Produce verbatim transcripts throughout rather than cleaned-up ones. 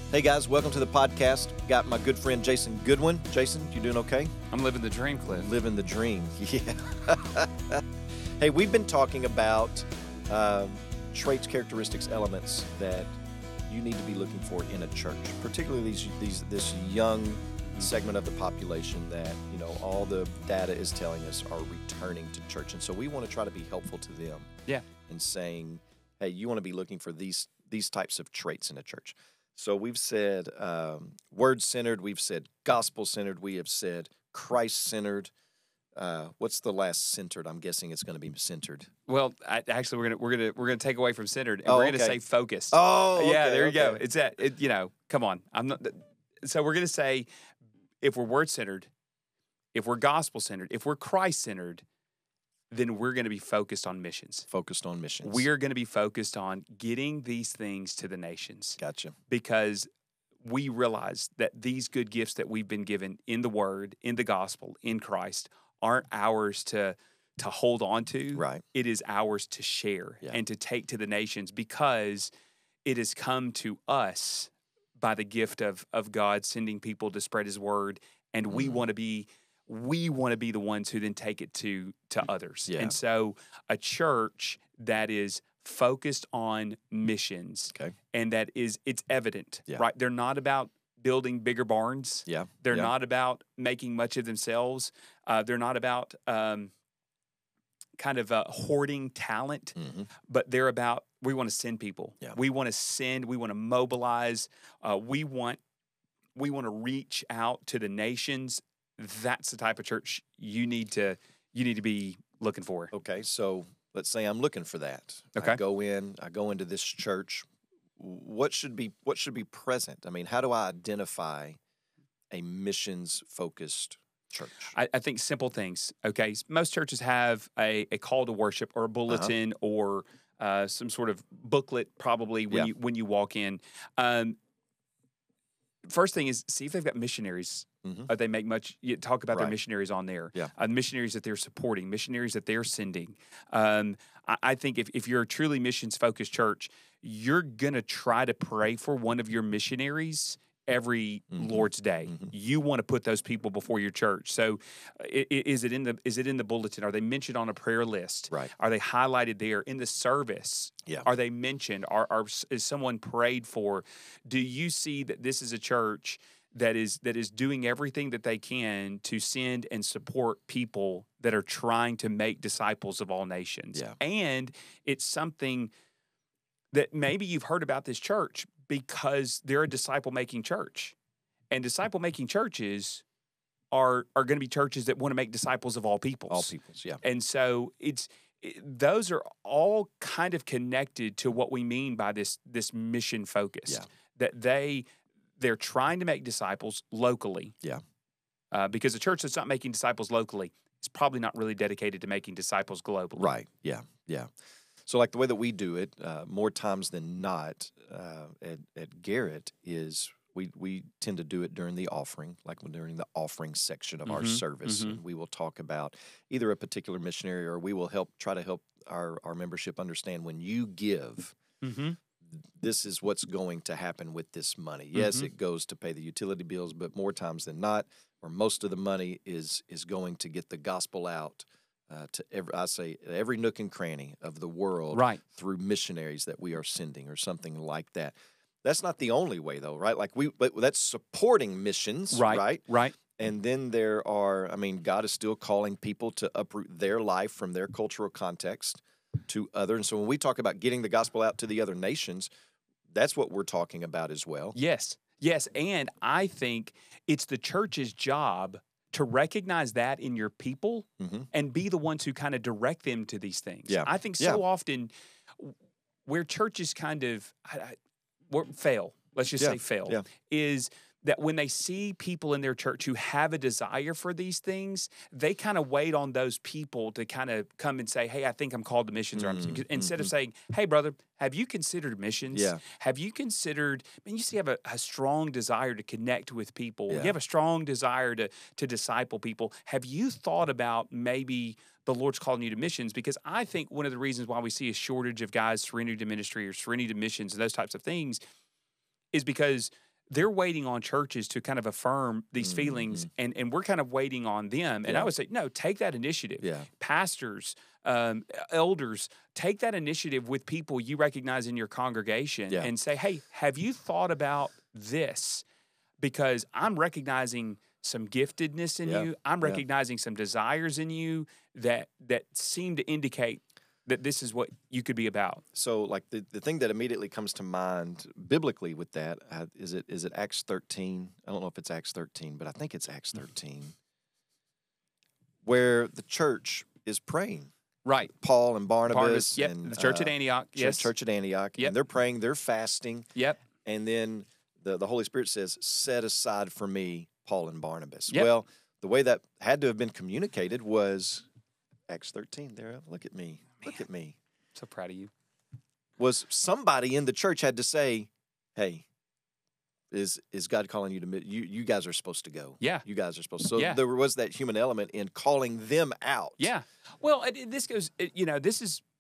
Hey guys, welcome to the podcast. Got my good friend Jason Goodwin. Jason, you doing okay? I'm living the dream, Cliff. Living the dream, yeah. Hey, we've been talking about um, traits, characteristics, elements that you need to be looking for in a church, particularly these, these this young segment of the population that, you know, all the data is telling us are returning to church. And so we want to try to be helpful to them. Yeah. And saying, hey, you want to be looking for these these types of traits in a church. So we've said um, word-centered, we've said gospel-centered, we have said Christ-centered. Uh, what's the last centered? I'm guessing it's going to be centered. Well, I, actually, we're gonna we're gonna we're gonna take away from centered, and Oh, we're gonna okay. say focused. Oh, okay, yeah, there you okay. go. It's that. It, you know, come on. I'm not. So we're gonna say, if we're word-centered, if we're gospel-centered, if we're Christ-centered, then we're going to be focused on missions. Focused on missions. We are going to be focused on getting these things to the nations. Gotcha. Because we realize that these good gifts that we've been given in the Word, in the gospel, in Christ, aren't ours to to hold on to. Right. It is ours to share Yeah. and to take to the nations, because it has come to us by the gift of of God sending people to spread His word, and we Mhm. want to be we want to be the ones who then take it to to others. Yeah. And so a church that is focused on missions, Okay. and that is it's evident, Yeah. right? They're not about building bigger barns. Yeah. They're yeah. not about making much of themselves. Uh, they're not about um, kind of uh, hoarding talent, Mhm. but they're about, we want to send people. Yeah. We want to send, we want to mobilize. Uh, we want we want to reach out to the nations. That's the type of church you need to you need to be looking for. Okay, so let's say I'm looking for that. I Okay. go in, I go into this church. What should be what should be present? I mean, how do I identify a missions focused church? I, I think simple things. Okay, most churches have a, a call to worship or a bulletin or uh, some sort of booklet, probably when Yeah. you when you walk in. Um, first thing is see if they've got missionaries. Mhm. Uh, they make much you talk about their Right. missionaries on there. Yeah. Uh, missionaries that they're supporting, missionaries that they're sending. Um, I, I think if, if you're a truly missions focused church, you're gonna try to pray for one of your missionaries every Mhm. Lord's Day. Mhm. You want to put those people before your church. So, i- i- is it in the is it in the bulletin? Are they mentioned on a prayer list? Right. Are they highlighted there in the service? Yeah. Are they mentioned? Are, are is someone prayed for? Do you see that this is a church that is that is doing everything that they can to send and support people that are trying to make disciples of all nations? Yeah. And it's something that maybe you've heard about this church because they're a disciple-making church. And disciple-making churches are are going to be churches that want to make disciples of all peoples. All peoples, yeah. And so it's it, those are all kind of connected to what we mean by this this mission focus. Yeah. That they they're trying to make disciples locally. Yeah. Uh, because a church that's not making disciples locally is probably not really dedicated to making disciples globally. Right. Yeah. Yeah. So, like the way that we do it, uh, more times than not, uh, at, at Garrett is we we tend to do it during the offering, like when during the offering section of our Mhm, service, mhm. and we will talk about either a particular missionary, or we will help try to help our our membership understand when you give, Mm-hmm. this is what's going to happen with this money. Yes, Mhm. it goes to pay the utility bills, but more times than not, or most of the money is is going to get the gospel out uh, to every, I say, every nook and cranny of the world Right. through missionaries that we are sending, or something like that. That's not the only way, though, right? Like we, but that's supporting missions, Right. right? Right. And then there are, I mean, God is still calling people to uproot their life from their cultural context to other. And so when we talk about getting the gospel out to the other nations, that's what we're talking about as well. Yes. Yes. And I think it's the church's job to recognize that in your people Mhm. and be the ones who kind of direct them to these things. Yeah. I think so Yeah. often w- where churches kind of I, I, wor- fail, let's just Yeah. say fail, Yeah. is that when they see people in their church who have a desire for these things, they kind of wait on those people to kind of come and say, hey, I think I'm called to missions. Or I'm, Mm, instead of mhm. saying, hey, brother, have you considered missions? Yeah. Have you considered, I mean, you see, have a, a strong desire to connect with people. Yeah. You have a strong desire to, to disciple people. Have you thought about maybe the Lord's calling you to missions? Because I think one of the reasons why we see a shortage of guys surrendering to ministry or surrendering to missions and those types of things is because they're waiting on churches to kind of affirm these Mhm. feelings, and, and we're kind of waiting on them. And I Yeah. would say, no, take that initiative. Yeah. Pastors, um, elders, take that initiative with people you recognize in your congregation Yeah. and say, hey, have you thought about this? Because I'm recognizing some giftedness in Yeah. you. I'm Yeah. recognizing some desires in you that that seem to indicate that this is what you could be about. So, like the, the thing that immediately comes to mind biblically with that uh, is it is it Acts thirteen? I don't know if it's Acts thirteen, but I think it's Acts thirteen, where the church is praying. Right. Paul and Barnabas, Barnabas, yep. and The church uh, at Antioch, church, yes. church at Antioch, Yep. and they're praying, they're fasting, Yep. and then the the Holy Spirit says, "Set aside for me Paul and Barnabas." Yep. Well, the way that had to have been communicated was Acts thirteen. There, look at me, look at me. So proud of you. Was somebody in the church had to say, "Hey, is is God calling you to mi- you? You guys are supposed to go. Yeah. You guys are supposed." So Yeah. there was that human element in calling them out. Yeah. Well, it- it- this goes, it- you know, this is,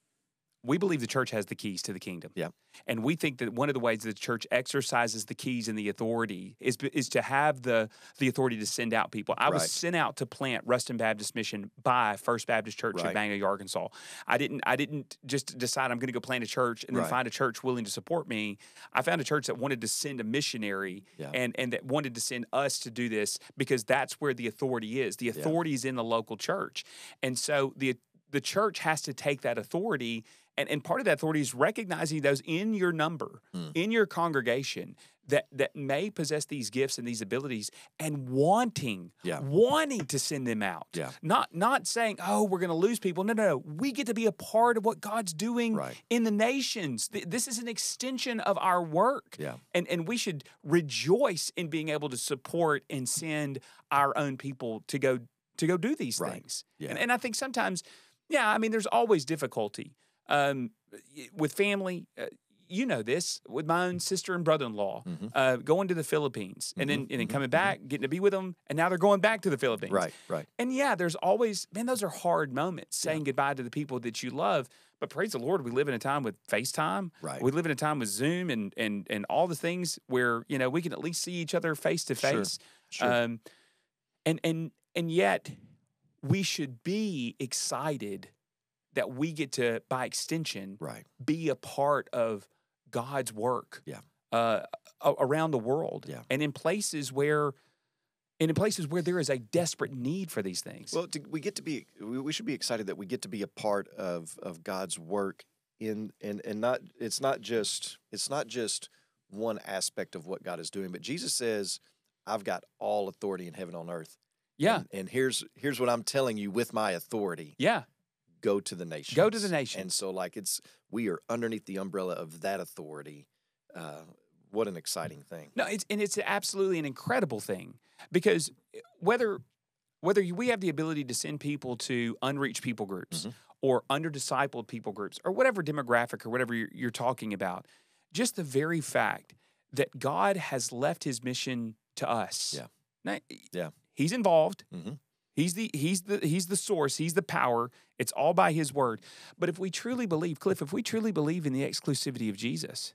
we believe the church has the keys to the kingdom. Yeah. And we think that one of the ways the church exercises the keys and the authority is is to have the the authority to send out people. I was Right. sent out to plant Ruston Baptist Mission by First Baptist Church Right. in Bangor, Arkansas. I didn't I didn't just decide I'm going to go plant a church and then Right. find a church willing to support me. I found a church that wanted to send a missionary Yeah. and and that wanted to send us to do this because that's where the authority is. The authority is in the local church. And so the the church has to take that authority. And, and part of that authority is recognizing those in your number, Hmm. in your congregation, that that may possess these gifts and these abilities, and wanting, Yeah. wanting to send them out. Yeah. Not not saying, oh, we're going to lose people. No, no, no. We get to be a part of what God's doing Right. in the nations. Th- This is an extension of our work. Yeah. And and we should rejoice in being able to support and send our own people to go to go do these Right. things. Yeah. And, and I think sometimes, yeah, I mean, there's always difficulty. Um, y- with family, uh, you know this, with my own sister and brother-in-law, Mhm. uh, going to the Philippines and then Mhm, and then mhm, coming mhm. back, getting to be with them, and now they're going back to the Philippines. Right. Right. And yeah, there's always, man, those are hard moments, saying goodbye to the people that you love. But praise the Lord, we live in a time with FaceTime. Right. We live in a time with Zoom and and and all the things where, you know, we can at least see each other face to Sure. face. Sure. Um, and and and yet we should be excited that we get to, by extension, right. be a part of God's work. Yeah. Uh, a- around the world. Yeah. And in places where, and in places where there is a desperate need for these things. Well, to, we get to be. We, we should be excited that we get to be a part of of God's work in and and not. It's not just. It's not just one aspect of what God is doing, but Jesus says, "I've got all authority in heaven and on earth." yeah. And, and here's here's what I'm telling you with my authority. Yeah. Go to the nations. Go to the nations. And so, like, it's we are underneath the umbrella of that authority. Uh, what an exciting thing. No, it's and it's absolutely an incredible thing because whether whether you- we have the ability to send people to unreached people groups Mhm. or under-discipled people groups or whatever demographic or whatever you're, you're talking about, just the very fact that God has left His mission to us. Yeah. Now, Yeah. He's involved. Mhm. He's the he's the he's the source. He's the power. It's all by His word. But if we truly believe, Cliff, if we truly believe in the exclusivity of Jesus,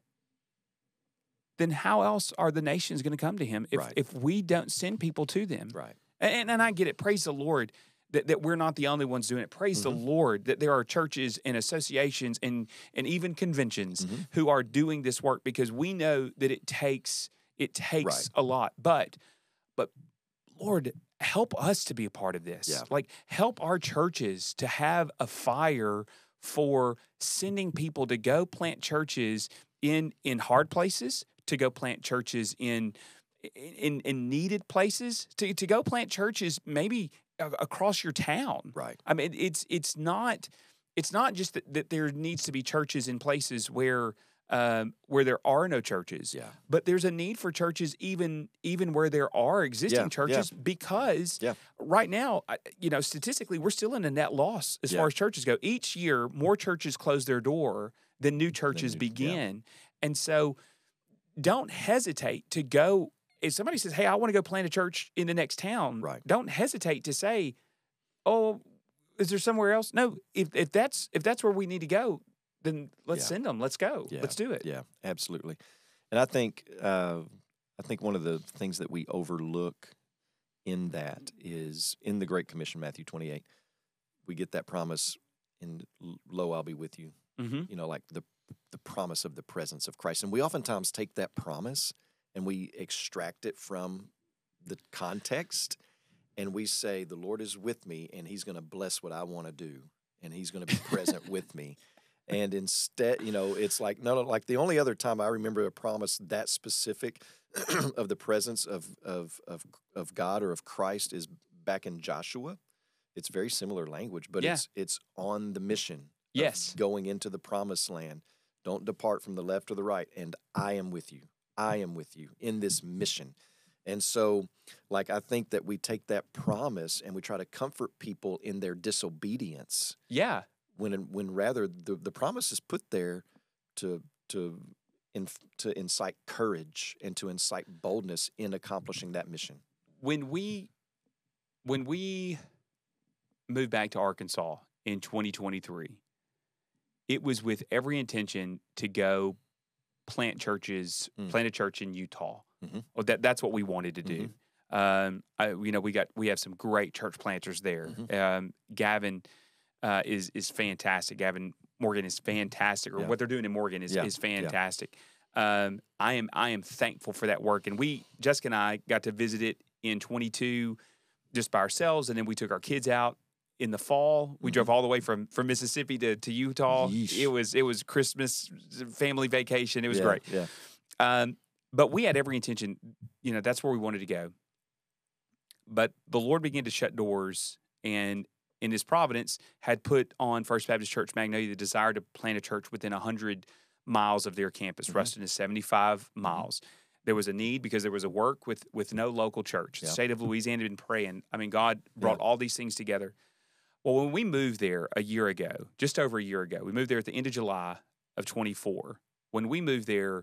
then how else are the nations going to come to Him if Right. if we don't send people to them? Right. And and I get it. Praise the Lord that, that we're not the only ones doing it. Praise the Mhm. Lord that there are churches and associations and and even conventions Mhm. who are doing this work because we know that it takes it takes Right. a lot. But but Lord, help us to be a part of this. Yeah. Like help our churches to have a fire for sending people to go plant churches in in hard places, to go plant churches in in in needed places, to to go plant churches maybe a- across your town. Right. I mean, it's it's not it's not just that, that there needs to be churches in places where um, where there are no churches, Yeah. but there's a need for churches even even where there are existing Yeah, yeah. churches because Yeah. right now, I- you know, statistically, we're still in a net loss as Yeah. far as churches go. Each year, more churches close their door than new churches new- yeah. begin, and so don't hesitate to go. If somebody says, "Hey, I want to go plant a church in the next town," Right. don't hesitate to say, "Oh, is there somewhere else?" No, if if that's if that's where we need to go, then let's Yeah. send them. Let's go. Yeah. Let's do it. Yeah, absolutely. And I think uh, I think one of the things that we overlook in that is in the Great Commission, Matthew twenty-eight, we get that promise in lo, I'll be with you. Mm-hmm. You know, like the the promise of the presence of Christ. And we oftentimes take that promise and we extract it from the context and we say, the Lord is with me and he's going to bless what I want to do and he's going to be present with me. And instead, you know, it's like, no, like the only other time I remember a promise that specific of the presence of, of, of, of God or of Christ is back in Joshua. It's very similar language, but Yeah. it's it's on the mission. Yes. Going into the promised land. Don't depart from the left or the right. And I am with you. I am with you in this mission. And so, like, I think that we take that promise and we try to comfort people in their disobedience Yeah. when when rather the, the promise is put there to to in, to incite courage and to incite boldness in accomplishing that mission. When we when we moved back to Arkansas in twenty twenty-three, it was with every intention to go plant churches, Mm. plant a church in Utah. Mhm. Well, that that's what we wanted to do. Um, I, you know, we got we have some great church planters there. Mhm. Um, Gavin uh, is is fantastic. Gavin Morgan is fantastic, or Yeah. what they're doing in Morgan is Yeah. is Yeah. fantastic. Um, I am I am thankful for that work, and we Jessica and I got to visit it in twenty-two just by ourselves, and then we took our kids out in the fall. We Mhm. drove all the way from from Mississippi to to Utah. Yeesh. It was it was Christmas family vacation. It was Yeah, great. Yeah. Um, but we had every intention, you know, that's where we wanted to go. But the Lord began to shut doors and in his providence had put on First Baptist Church Magnolia the desire to plant a church within one hundred miles of their campus. Mhm. Ruston is seventy-five miles. There was a need because there was a work with with no local church. The Yeah. state of Louisiana had been praying. I mean, God brought all these things together. Well, when we moved there a year ago, just over a year ago, we moved there at the end of July of twenty-four. When we moved there,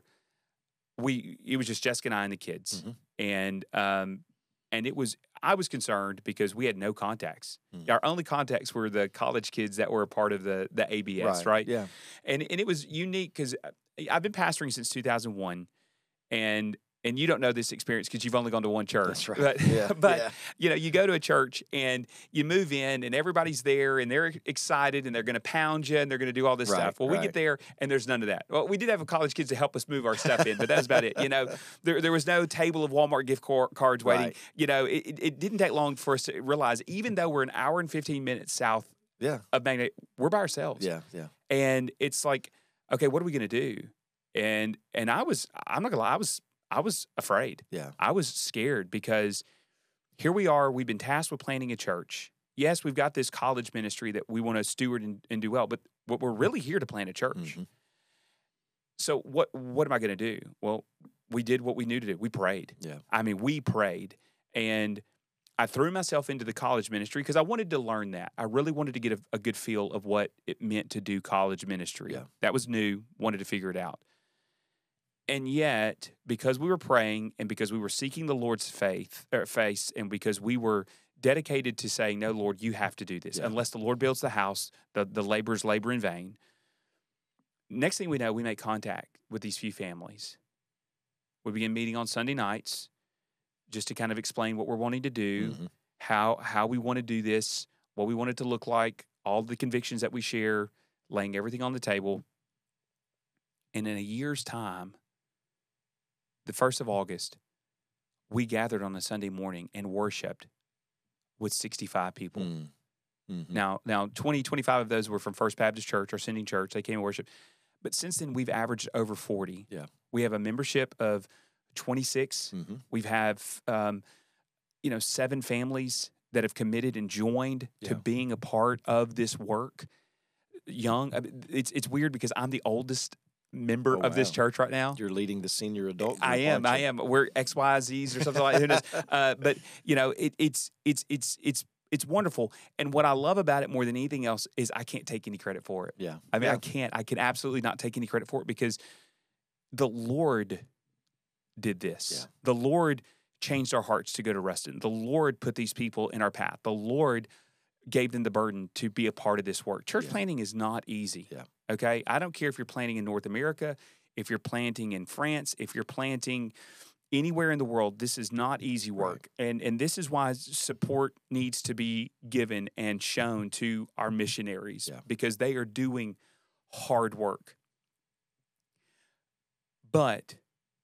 we it was just Jessica and I and the kids, Mhm. and um, and it was I was concerned because we had no contacts. Mm. Our only contacts were the college kids that were a part of the the A B S, right? Yeah. And and it was unique because I've been pastoring since two thousand one, and and you don't know this experience because you've only gone to one church. That's right. But, Yeah, but yeah. you know, you go to a church and you move in and everybody's there and they're excited and they're going to pound you and they're going to do all this Right, stuff. Well, we right. get there and there's none of that. Well, we did have a college kids to help us move our stuff in, but that was about it. You know, there there was no table of Walmart gift car- cards waiting. Right. You know, it, it- it didn't take long for us to realize, even though we're an hour and fifteen minutes south Yeah. of Magnet, we're by ourselves. Yeah. Yeah. And it's like, okay, what are we going to do? And and I was, I'm not gonna lie, I was I was afraid. Yeah. I was scared because here we are. We've been tasked with planting a church. Yes, we've got this college ministry that we want to steward and, and do well, but what we're really here to plant a church. Mhm. So what what am I going to do? Well, we did what we knew to do. We prayed. Yeah. I mean, we prayed, and I threw myself into the college ministry because I wanted to learn that. I really wanted to get a, a good feel of what it meant to do college ministry. Yeah. That was new. Wanted to figure it out. And yet, because we were praying and because we were seeking the Lord's faith or face, and because we were dedicated to saying, "No, Lord, you have to do this. Yeah. Unless the Lord builds the house, the, the laborers labor in vain." Next thing we know, we make contact with these few families. We begin meeting on Sunday nights just to kind of explain what we're wanting to do, Mhm. how how we want to do this, what we want it to look like, all the convictions that we share, laying everything on the table. And in a year's time, the first of August, we gathered on a Sunday morning and worshiped with sixty-five people. Mm. Mhm. Now, now twenty, twenty-five of those were from First Baptist Church, our sending church. They came and worshiped. But since then, we've averaged over forty. Yeah. We have a membership of twenty-six. Mhm. We have, um, you know, seven families that have committed and joined to Yeah. being a part of this work. Young, I mean, it's it's weird because I'm the oldest member Oh, of this wow. church right now. You're leading the senior adult group, I am. aren't I you? am. We're X Y Zs or something like that. Who knows? Uh, but you know, it, it's it's it's it's it's wonderful. And what I love about it more than anything else is I can't take any credit for it. Yeah. I mean, yeah. I can't. I can absolutely not take any credit for it because the Lord did this. Yeah. The Lord changed our hearts to go to Ruston. The Lord put these people in our path. The Lord gave them the burden to be a part of this work. Church Yeah. planting is not easy. Yeah. Okay? I don't care if you're planting in North America, if you're planting in France, if you're planting anywhere in the world, this is not easy Right. work. And and this is why support needs to be given and shown to our missionaries Yeah. because they are doing hard work. But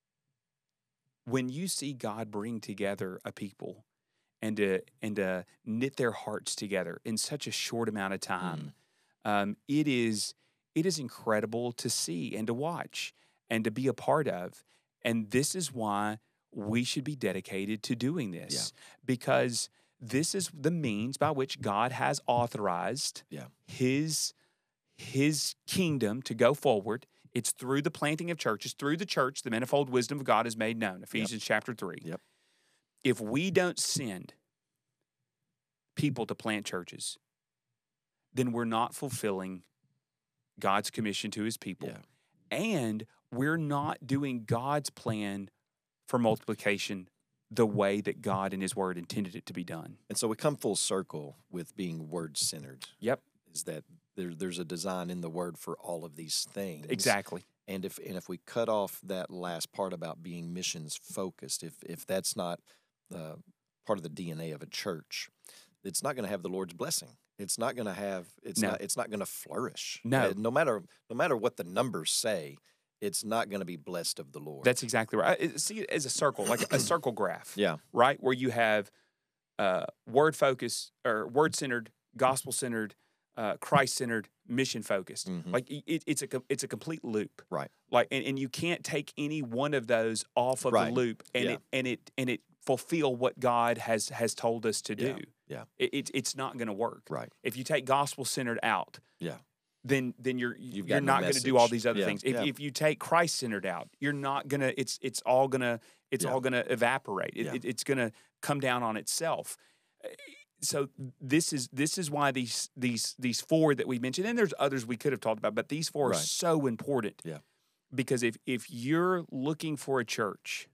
when you see God bring together a people and to and to knit their hearts together in such a short amount of time, um, it is it is incredible to see and to watch and to be a part of. And this is why we should be dedicated to doing this because this is the means by which God has authorized Yeah. his his kingdom to go forward. It's through the planting of churches, through the church, the manifold wisdom of God is made known. Ephesians chapter three. Yep. If we don't send people to plant churches, then we're not fulfilling God's commission to his people. Yeah. And we're not doing God's plan for multiplication the way that God in his word intended it to be done. And so we come full circle with being word-centered. Yep. Is that there, there's a design in the word for all of these things. Exactly. And if and if we cut off that last part about being missions focused, if if that's not uh, part of the D N A of a church, it's not going to have the Lord's blessing. It's not going to have. It's No. not. It's not going to flourish. No. Uh, no matter no matter what the numbers say, it's not going to be blessed of the Lord. That's exactly right. I- See it as a circle, like a circle graph. yeah. Right? Where you have uh, word focused or word centered, gospel centered, uh, Christ centered, mission focused. Mhm. Like it, it's a com- it's a complete loop. Right. Like and, and you can't take any one of those off of Right. the loop and Yeah. it and it and it fulfill what God has has told us to Yeah. do. Yeah. It, it it's not going to work. Right. If you take gospel centered out, Yeah. then then you're You've you're got no not going to do all message. these other Yeah, things. If yeah. if you take Christ centered out, you're not gonna. It's it's all gonna it's Yeah. all gonna evaporate. It, Yeah. it, it's gonna come down on itself. Uh, So this is this is why these these these four that we mentioned, and there's others we could have talked about, but these four Right. are so important. Yeah. Because if if you're looking for a church,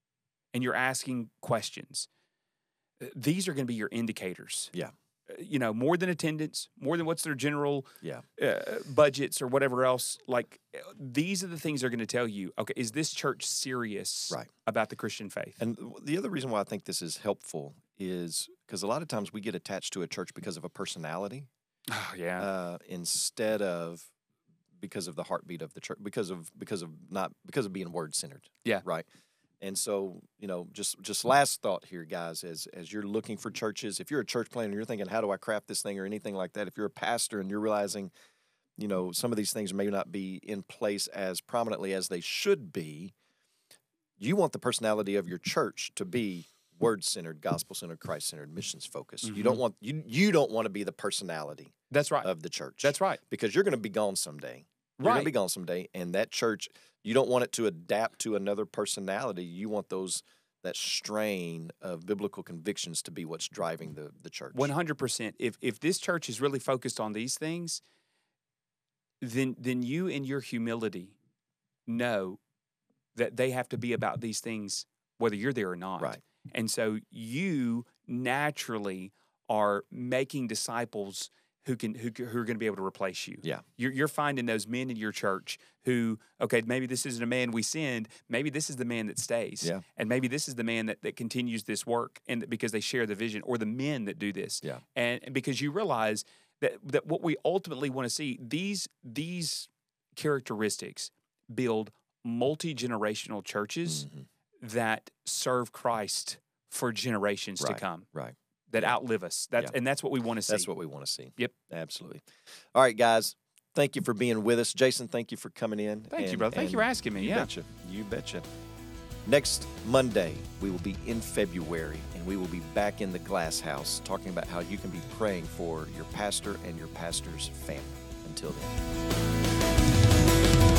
and you're asking questions, uh, these are going to be your indicators. Yeah. Uh, You know, more than attendance, more than what's their general Yeah. uh, budgets or whatever else. Like uh, these are the things they're going to tell you. Okay, is this church serious Right. about the Christian faith? And w- the other reason why I think this is helpful is because a lot of times we get attached to a church because of a personality Oh, yeah, uh, instead of because of the heartbeat of the church, because of because of not because of being word centered. Yeah. Right. And so, you know, just just last thought here, guys, as as you're looking for churches, if you're a church planner and you're thinking, how do I craft this thing or anything like that? If you're a pastor and you're realizing, you know, some of these things may not be in place as prominently as they should be, you want the personality of your church to be word centered, gospel centered, Christ centered, missions focused. You don't want you you don't want to be the personality that's right. of the church. That's right. Because you're going to be gone someday. You're going to Right. be gone someday, and that church, you don't want it to adapt to another personality. You want those that strain of biblical convictions to be what's driving the the church. One hundred percent. If if this church is really focused on these things, then then you in your humility know that they have to be about these things whether you're there or not. Right. And so you naturally are making disciples who can who, c- who are going to be able to replace you. Yeah. You're, you're finding those men in your church who, okay, maybe this isn't a man we send. Maybe this is the man that stays. Yeah. And maybe this is the man that, that continues this work and that- because they share the vision, or the men that do this. Yeah. And, and because you realize that that what we ultimately want to see, these these characteristics build multi-generational churches Mhm. that serve Christ for generations Right. to come, Right. that Yeah. outlive us. That's Yeah. and that's what we want to see. That's what we want to see. Yep. Absolutely. All right, guys. Thank you for being with us. Jason, thank you for coming in. Thank you, and- brother. Thank you for and asking me. You Yeah. betcha. You betcha. Next Monday, we will be in February, and we will be back in the Glass House talking about how you can be praying for your pastor and your pastor's family. Until then.